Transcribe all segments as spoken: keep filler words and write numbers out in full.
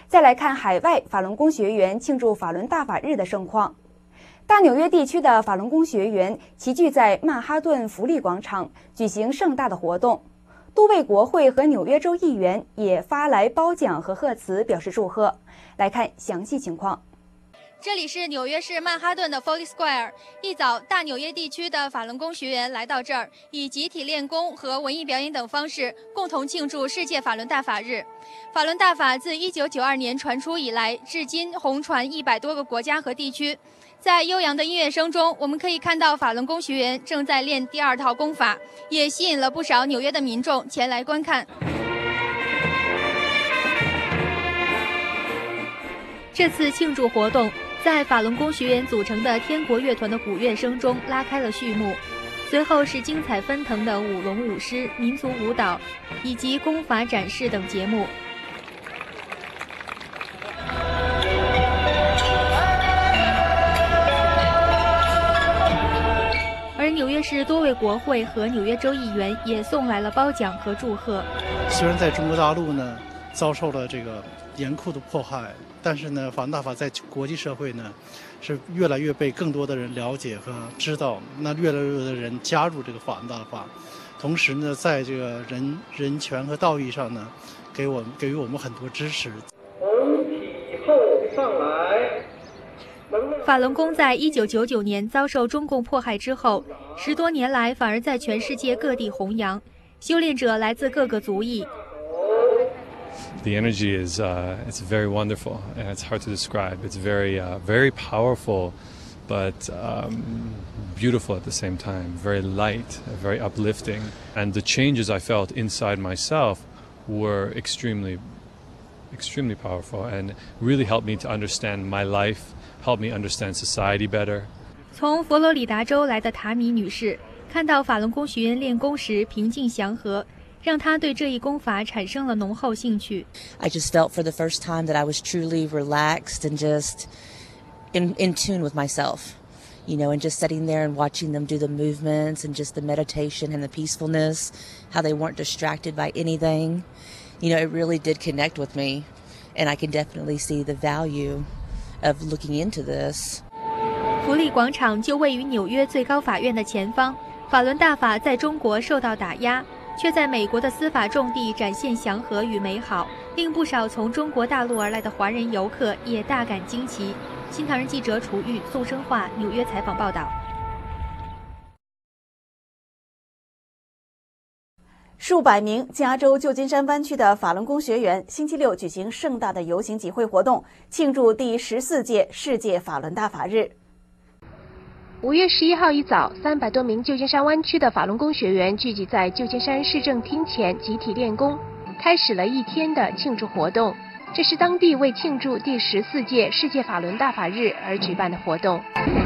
再来看海外法轮功学员庆祝法轮大法日的盛况。大纽约地区的法轮功学员齐聚在曼哈顿福利广场举行盛大的活动，多位国会和纽约州议员也发来褒奖和贺词表示祝贺。来看详细情况。 这里是纽约市曼哈顿的 Foley Square。一早，大纽约地区的法轮功学员来到这儿，以集体练功和文艺表演等方式，共同庆祝世界法轮大法日。法轮大法自一九九二年传出以来，至今红传一百多个国家和地区。在悠扬的音乐声中，我们可以看到法轮功学员正在练第二套功法，也吸引了不少纽约的民众前来观看。这次庆祝活动在法轮功学员组成的天国乐团的鼓乐声中拉开了序幕，随后是精彩纷腾的舞龙舞狮、民族舞蹈以及功法展示等节目。而纽约市多位国会和纽约州议员也送来了褒奖和祝贺。 虽然在中国大陆呢遭受了这个严酷的迫害，但是呢，法轮大法在国际社会呢，是越来越被更多的人了解和知道。那越来越多的人加入这个法轮大法，同时呢，在这个人人权和道义上呢，给我给予我们很多支持。 从体后上来。 法轮功在一九九九年遭受中共迫害之后，十多年来反而在全世界各地弘扬，修炼者来自各个族裔。 The energy is uh, it's very wonderful, and it's hard to describe. It's very uh, very powerful, but um, beautiful at the same time. Very light, very uplifting, and the changes I felt inside myself were extremely, extremely powerful, and really helped me to understand my life, helped me understand society better. 从佛罗里达州来的塔米女士看到法轮功学员练功时平静祥和，让他对这一功法产生了浓厚兴趣。 I just felt for the first time that I was truly relaxed and just in, in tune with myself, you know, and just sitting there and watching them do the movements and just the meditation and the peacefulness, how they weren't distracted by anything. You know, it really did connect with me, and I can definitely see the value of looking into this. 福利广场就位于纽约最高法院的前方，法轮大法在中国受到打压，却在美国的司法重地展现祥和与美好，令不少从中国大陆而来的华人游客也大感惊奇。新唐人记者楚玉、宋生化纽约采访报道。 数百名加州旧金山湾区的法轮功学员星期六举行盛大的游行集会活动，庆祝第十四届世界法轮大法日。 五月十一号一早，三百多名旧金山湾区的法轮功学员聚集在旧金山市政厅前集体练功，开始了一天的庆祝活动。这是当地为庆祝第十四届世界法轮大法日而举办的活动。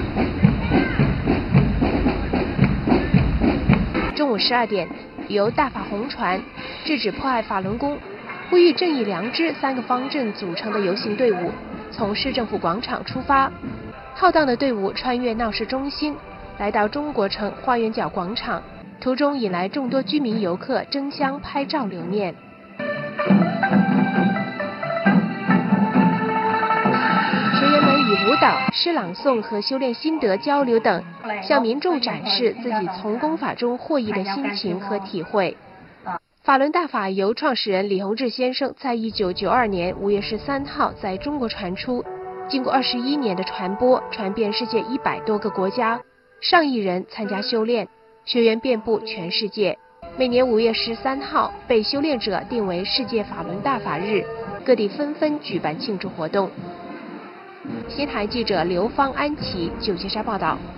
中午十二点，由大法红传、制止迫害法轮功、呼吁正义良知三个方阵组成的游行队伍从市政府广场出发。浩荡的队伍穿越闹市中心，来到中国城花园角广场，途中引来众多居民游客争相拍照留念。学员们以舞蹈、诗朗诵和修炼心得交流等，向民众展示自己从功法中获益的心情和体会。法轮大法由创始人李洪志先生在一九九二年五月十三号在中国传出。经过二十一年的传播，传遍世界一百多个国家，上亿人参加修炼，学员遍布全世界。每年五月十三号被修炼者定为世界法轮大法日，各地纷纷举办庆祝活动。新台记者刘芳、安琪旧金山报道。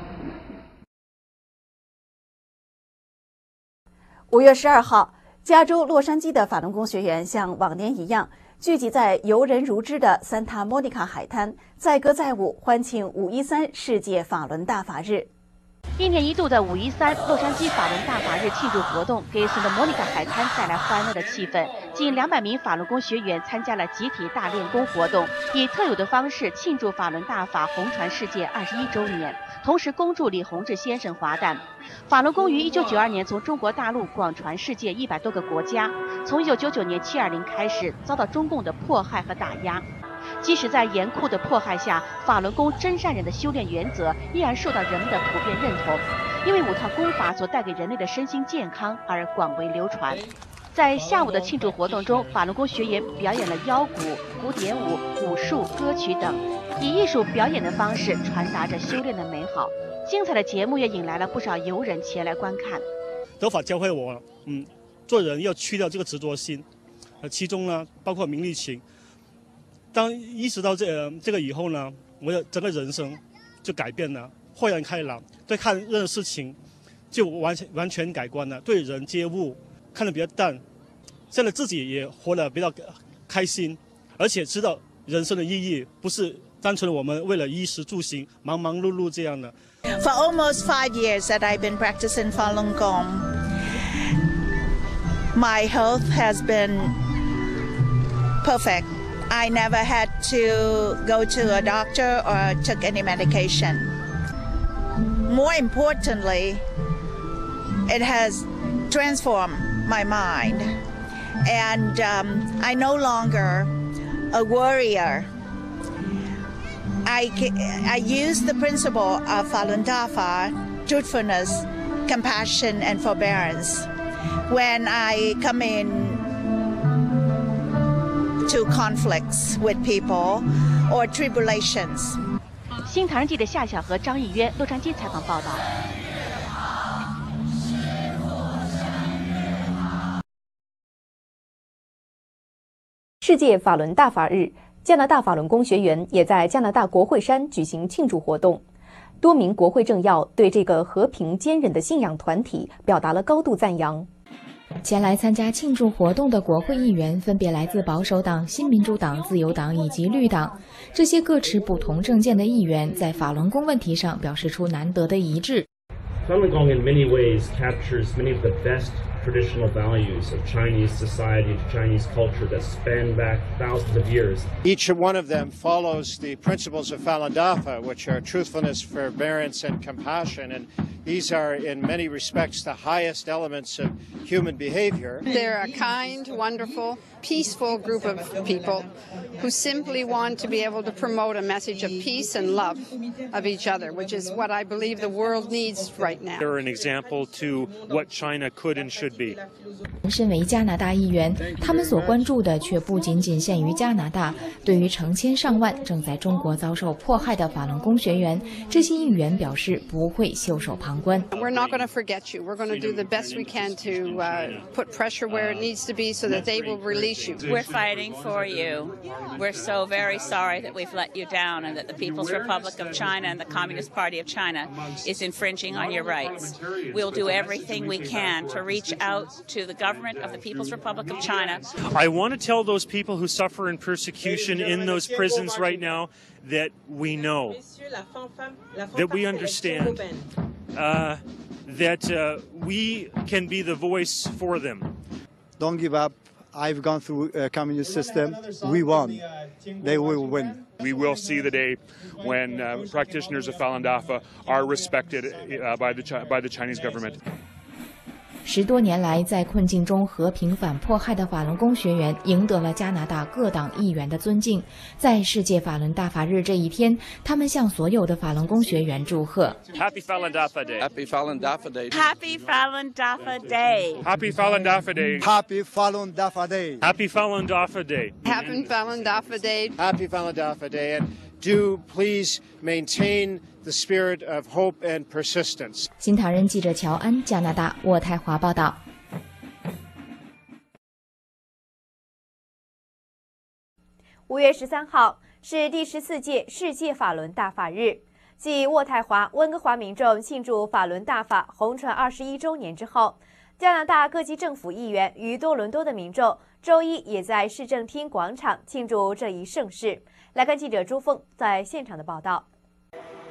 五月十二号，加州洛杉矶的法轮功学员像往年一样，聚集在游人如织的三塔莫尼卡海滩，载歌载舞，欢庆五一三世界法轮大法日。 一年一度的五一三洛杉矶法轮大法日庆祝活动给圣莫尼卡海滩带来欢乐的气氛。近两百名法轮功学员参加了集体大练功活动，以特有的方式庆祝法轮大法红传世界二十一周年，同时恭祝李洪志先生华诞。法轮功于一九九二年从中国大陆广传世界一百多个国家，从一九九九年七二零开始遭到中共的迫害和打压。即使在严酷的迫害下，法轮功真善忍的修炼原则依然受到人们的普遍认同，因为五套功法所带给人类的身心健康而广为流传。在下午的庆祝活动中，法轮功学员表演了腰鼓、古典舞、武术、歌曲等，以艺术表演的方式传达着修炼的美好。精彩的节目也引来了不少游人前来观看。 德法教会我，嗯，做人要去掉这个执着心，呃，其中呢包括名利情。当意识到这、呃、这个以后呢，我的整个人生就改变了，豁然开朗，对看任何事情就完全完全改观了，对人接物看得比较淡，现在自己也活得比较开心，而且知道人生的意义不是单纯的我们为了衣食住行忙忙碌碌这样的。 For almost five years that I've been practicing Falun Gong, my health has been perfect. I never had to go to a doctor or took any medication. More importantly, it has transformed my mind, and um, I no longer a warrior. I, I use the principle of Falun Dafa, truthfulness, compassion, and forbearance when I come in to conflicts with people or tribulations. 新唐人记者夏晓和张艺渊洛杉矶采访报道。 世界法轮大法日，加拿大法轮功学员也在加拿大国会山举行庆祝活动。多名国会政要对这个和平坚韧的信仰团体表达了高度赞扬。 前来参加庆祝活动的国会议员分别来自保守党、新民主党、自由党以及绿党。这些各持不同政见的议员在法轮功问题上表示出难得的一致。 Falun Gong in many ways captures many of the best traditional values of Chinese society, of Chinese culture that span back thousands of years. Each one of them follows the principles of Falun Dafa, which are truthfulness, forbearance, and compassion. And these are, in many respects, the highest elements of human behavior. They're a kind, wonderful, peaceful group of people who simply want to be able to promote a message of peace and love of each other, which is what I believe the world needs right now. They're an example to what China could and should be. 身为加拿大议员，他们所关注的却不仅仅限于加拿大。对于成千上万正在中国遭受迫害的法轮功学员，这些议员表示不会袖手旁观。 We're not going to forget you. We're going to do the best we can to uh, put pressure where it needs to be so that they will release you. We're fighting for you. We're so very sorry that we've let you down and that the People's Republic of China and the Communist Party of China is infringing on your rights. We'll do everything we can to reach out to the government of the People's Republic of China. I want to tell those people who suffer in persecution in those prisons right now that we know, that we understand, uh, that uh, we can be the voice for them. Don't give up. I've gone through a communist system. We won. They will win. We will see the day when uh, practitioners of Falun Dafa are respected uh, by the Chi- by the Chinese government. 十多年来，在困境中和平反迫害的法轮功学员赢得了加拿大各党议员的尊敬。在世界法轮大法日这一天，他们向所有的法轮功学员祝贺。 Happy Falun Dafa Day. Happy Falun Dafa Day. Happy Falun Dafa Day. Happy Falun Dafa Day. Happy Falun Dafa Day. Happy Falun Dafa Day. Happy Falun Dafa Day. Happy Falun Dafa Day. And do please maintain the spirit of hope and persistence. 新唐人记者乔安，加拿大渥太华报道。 五月十三号是第十四届世界法轮大法日，继渥太华、温哥华民众庆祝法轮大法红传二十一周年之后，加拿大各级政府议员与多伦多的民众周一也在市政厅广场庆祝这一盛事。来看记者朱凤在现场的报道。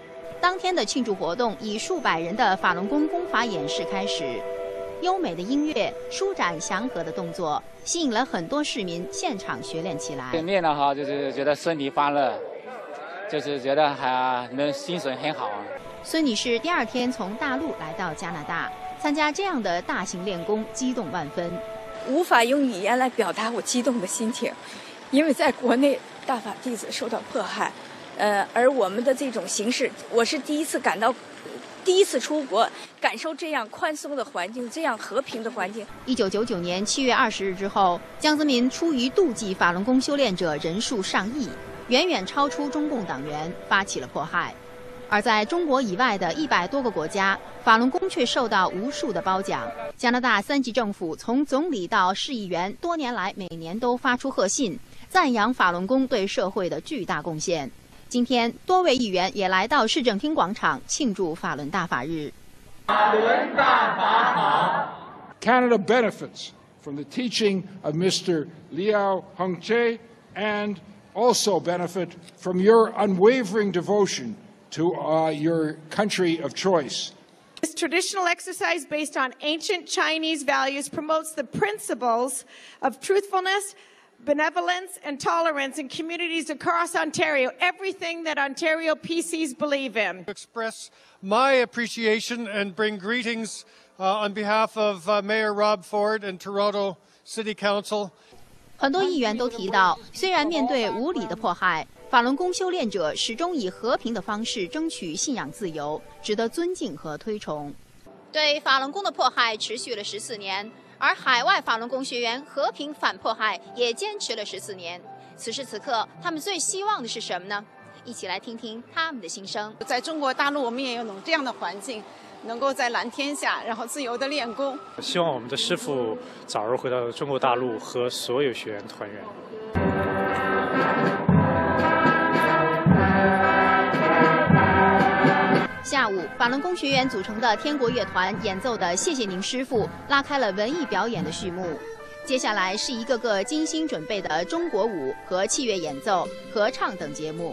当天的庆祝活动以数百人的法轮功功法演示开始，优美的音乐、舒展祥和的动作，吸引了很多市民现场学练起来。 练了哈，就是觉得身体发热，就是觉得还能精神很好。 孙女士第二天从大陆来到加拿大，参加这样的大型练功，激动万分。 无法用语言来表达我激动的心情，因为在国内大法弟子受到迫害，呃，而我们的这种形式，我是第一次感到，第一次出国，感受这样宽松的环境，这样和平的环境。 一九九九年七月二十日之后，江泽民出于妒忌法轮功修炼者人数上亿，远远超出中共党员，发起了迫害。而在中国以外的一百多个国家，法轮功却受到无数的褒奖。加拿大三级政府从总理到市议员，多年来每年都发出贺信，赞扬法轮功对社会的巨大贡献。今天，多位议员也来到市政厅广场庆祝法轮大法日。 法轮大法好。Canada benefits from the teaching of Mister Liao Hongche and also benefit from your unwavering devotion to uh, your country of choice. This traditional exercise based on ancient Chinese values promotes the principles of truthfulness, benevolence, and tolerance in communities across Ontario, everything that Ontario P Cs believe in. Express my appreciation and bring greetings uh, on behalf of uh, Mayor Rob Ford and Toronto City Council. 很多议员都提到，虽然面对无理的迫害，法轮功修炼者始终以和平的方式争取信仰自由，值得尊敬和推崇。对法轮功的迫害持续了十四年，而海外法轮功学员和平反迫害也坚持了十四年。此时此刻，他们最希望的是什么呢？一起来听听他们的心声。 在中国大陆，我们也有种这样的环境，能够在蓝天下，然后自由的练功。 希望我们的师父早日回到中国大陆，和所有学员团圆。 下午，法轮功学员组成的天国乐团演奏的《谢谢您师父》，拉开了文艺表演的序幕。接下来是一个个精心准备的中国舞和器乐演奏、合唱等节目。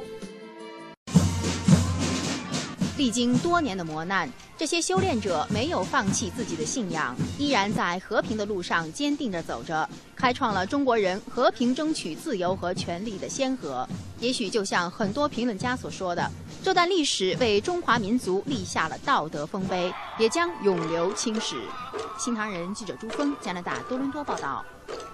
历经多年的磨难，这些修炼者没有放弃自己的信仰，依然在和平的路上坚定地走着，开创了中国人和平争取自由和权利的先河。也许就像很多评论家所说的，这段历史为中华民族立下了道德丰碑，也将永留青史。新唐人记者朱峰，加拿大多伦多报道。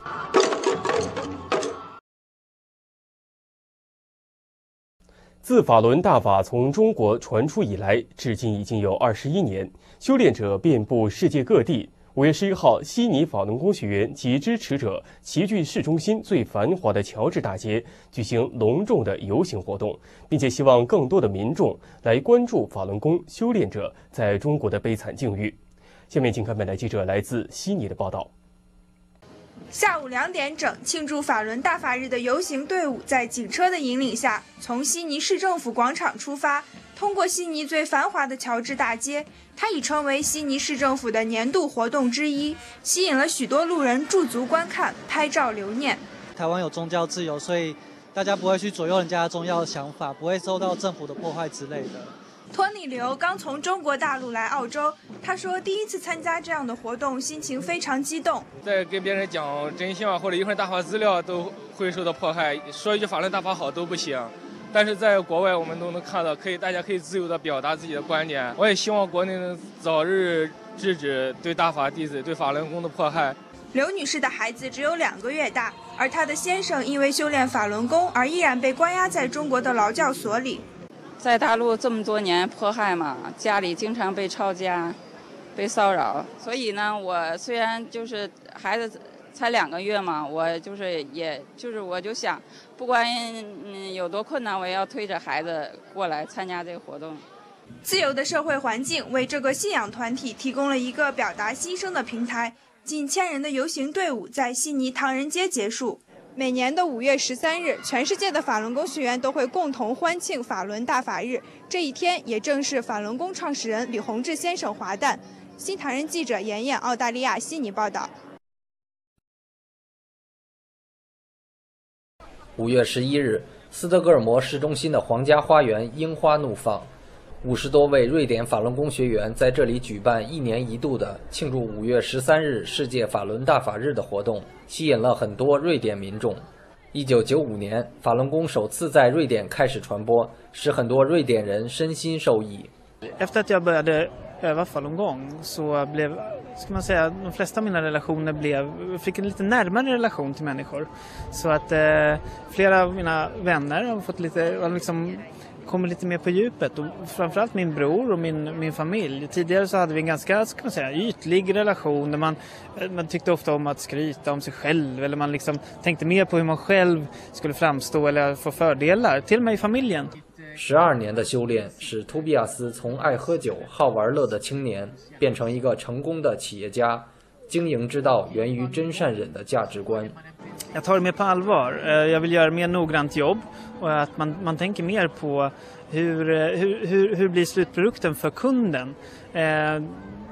自法轮大法从中国传出以来，至今已经有二十一年，修炼者遍布世界各地。五月十一号，悉尼法轮功学员及支持者齐聚市中心最繁华的乔治大街，举行隆重的游行活动，并且希望更多的民众来关注法轮功修炼者在中国的悲惨境遇。下面请看本台记者来自悉尼的报道。 下午两点整，庆祝法轮大法日的游行队伍在警车的引领下，从悉尼市政府广场出发，通过悉尼最繁华的乔治大街，它已成为悉尼市政府的年度活动之一，吸引了许多路人驻足观看、拍照留念。 台湾有宗教自由，所以大家不会去左右人家的宗教想法，不会受到政府的迫害之类的。 托尼刘刚从中国大陆来澳洲，他说第一次参加这样的活动，心情非常激动。 在跟别人讲真相或者一份大法资料，都会受到迫害，说一句法轮大法好都不行。但是在国外，我们都能看到，可以大家可以自由地表达自己的观点。我也希望国内能早日制止对大法弟子、对法轮功的迫害。 刘女士的孩子只有两个月大，而她的先生因为修炼法轮功而依然被关押在中国的劳教所里。 在大陆这么多年迫害嘛，家里经常被抄家，被骚扰，所以呢，我虽然就是孩子才两个月嘛，我就是也就是我就想，不管嗯有多困难，我也要推着孩子过来参加这个活动。 自由的社会环境为这个信仰团体提供了一个表达心声的平台。近千人的游行队伍在悉尼唐人街结束。每年的五月十三日，全世界的法轮功学员都会共同欢庆法轮大法日。这一天也正是法轮功创始人李洪志先生华诞。新唐人记者妍妍，澳大利亚悉尼报道。 五月十一日，斯德哥尔摩市中心的皇家花园樱花怒放， 五十多位瑞典法轮功学员在这里举办一年一度的庆祝五月十三日世界法轮大法日的活动，吸引了很多瑞典民众。一九九五年，法轮功首次在瑞典开始传播，使很多瑞典人身心受益。 Efter att jag började öva falungong så blev, ska man säga, de flesta av mina relationer blev, fick en lite närmare relation till människor. Så att eh, flera av mina vänner har fått lite, har liksom kommer lite mer på djupet, och framförallt min bror och min, min familj. Tidigare så hade vi en ganska, ska man säga, ytlig relation där man, man tyckte ofta om att skryta om sig själv, eller man liksom tänkte mer på hur man själv skulle framstå eller få fördelar, till och med i familjen. 十二年的修炼使托比亚斯从爱喝酒、好玩乐的青年变成一个成功的企业家。经营之道源于真善忍的价值观。 Jag tar det mer på allvar. Jag vill göra mer noggrant jobb och att man, man tänker mer på hur, hur, hur, hur blir slutprodukten för kunden. Eh,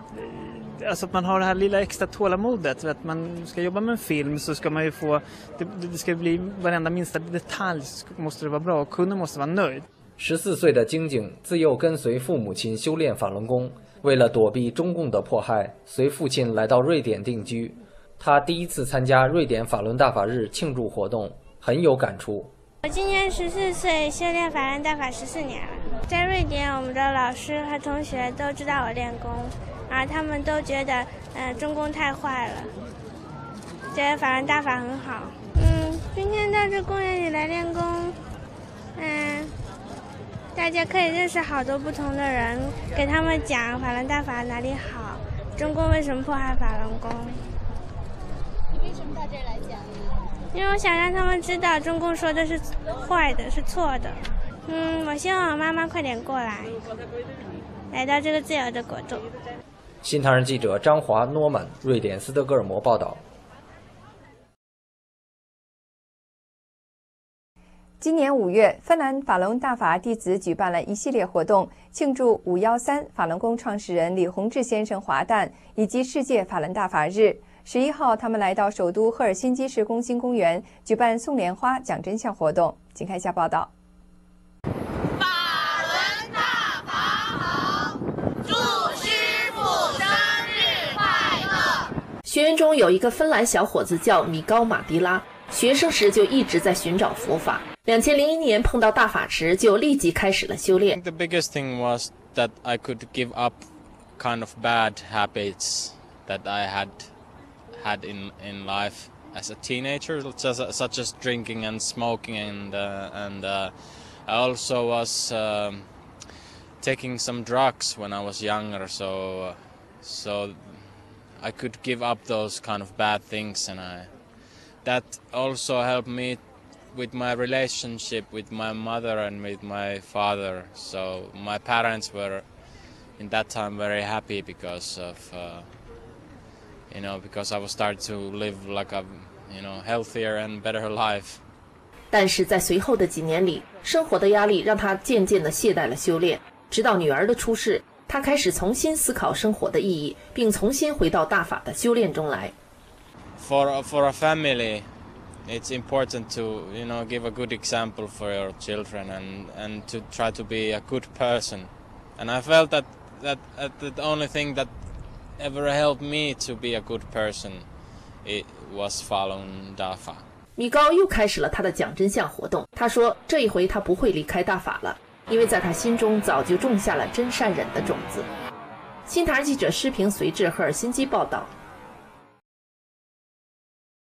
alltså att man har det här lilla extra tålamodet. Att man ska jobba med en film så ska man ju få, det, det ska bli varenda minsta detalj måste det vara bra och kunden måste vara nöjd. 十四岁的晶晶自幼跟随父母亲修炼法轮功，为了躲避中共的迫害，随父亲来到瑞典定居。他第一次参加瑞典法轮大法日庆祝活动，很有感触。 我今年十四岁，修炼法轮大法十四年了。在瑞典，我们的老师和同学都知道我练功，而他们都觉得，呃，中共太坏了，觉得法轮大法很好。嗯，今天到这公园里来练功，嗯。大家可以认识好多不同的人，给他们讲法轮大法哪里好，中共为什么迫害法轮功。 你为什么到这儿来讲？ 因为我想让他们知道中共说的是坏的，是错的。嗯，我希望我妈妈快点过来，来到这个自由的国度。 新唐人记者张华、诺曼，瑞典斯德哥尔摩报道。 今年五月，芬兰法轮大法弟子举办了一系列活动，庆祝五幺三法轮功创始人李洪志先生华诞以及世界法轮大法日。十一号，他们来到首都赫尔辛基市宫心公园，举办送莲花、讲真相活动。请看一下报道。 法轮大法好，祝师傅生日快乐！ 学员中有一个芬兰小伙子叫米高马迪拉。学生时就一直在寻找佛法。两千零一年碰到大法池，就立即开始了修炼。 The biggest thing was that I could give up kind of bad habits that I had had in in life as a teenager, such as, such as drinking and smoking, and uh, and uh, I also was um, taking some drugs when I was younger, so so I could give up those kind of bad things, and I. That also helped me with my relationship with my mother and with my father. So my parents were, in that time, very happy because of, uh, you know, because I was starting to live like a, you know, healthier and better life. 但是在随后的几年里，生活的压力让他渐渐地懈怠了修炼。直到女儿的出世，他开始重新思考生活的意义，并重新回到大法的修炼中来。 For for a family, it's important to you know give a good example for your children and and to try to be a good person. And I felt that that, that the only thing that ever helped me to be a good person, it was Falun Dafa. 米高又开始了他的讲真相活动。他说，这一回他不会离开大法了，因为在他心中早就种下了真善忍的种子。新唐人记者施平随至赫尔辛基报道。